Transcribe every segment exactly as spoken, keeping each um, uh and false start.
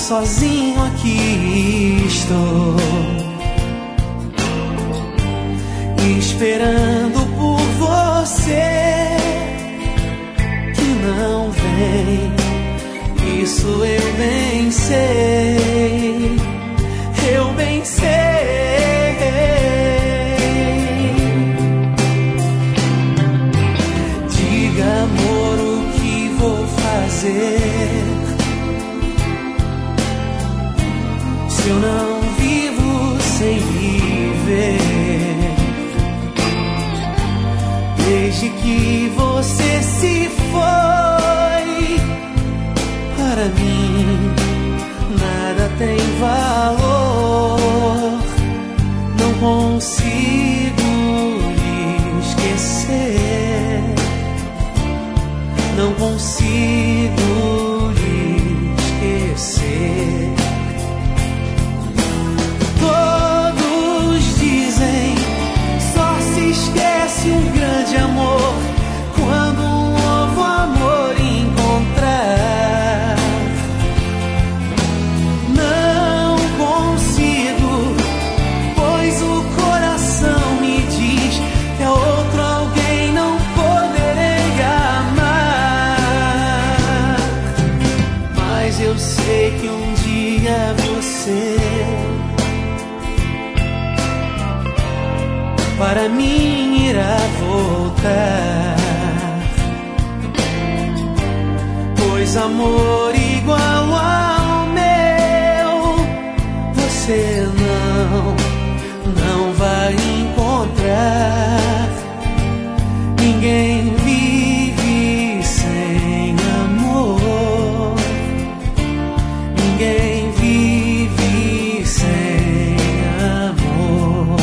sozinho aqui estou, esperando por você que não vem. Isso eu bem sei, eu bem sei. Diga, amor, o que vou fazer se eu não vivo sem viver? Desde que você se foi, para mim nada tem valor. Não consigo lhe esquecer, não consigo lhe esquecer. Todos dizem, só se esquece um grande amor quando um novo amor encontrar. Não consigo, pois o coração me diz que a outro alguém não poderei amar. Mas eu sei que um dia você para mim irá voltar, pois amor igual ao meu você não, não vai encontrar. Ninguém vive sem amor, ninguém vive sem amor.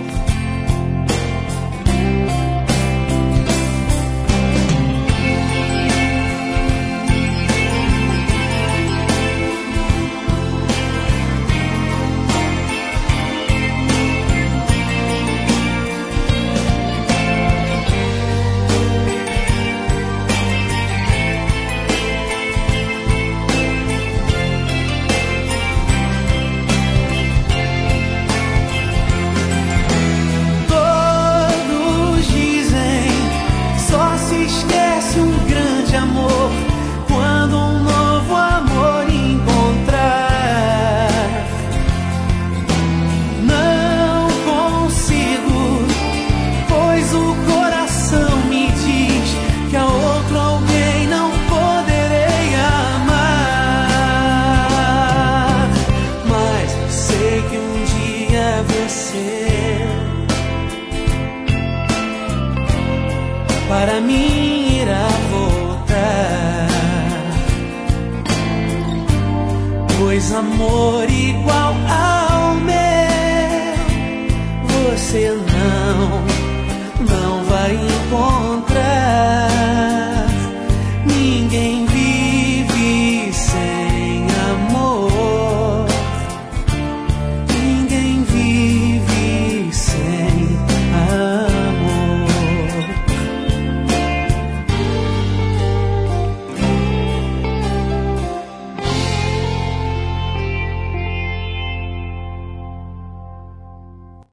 Para mim irá voltar, pois amor igual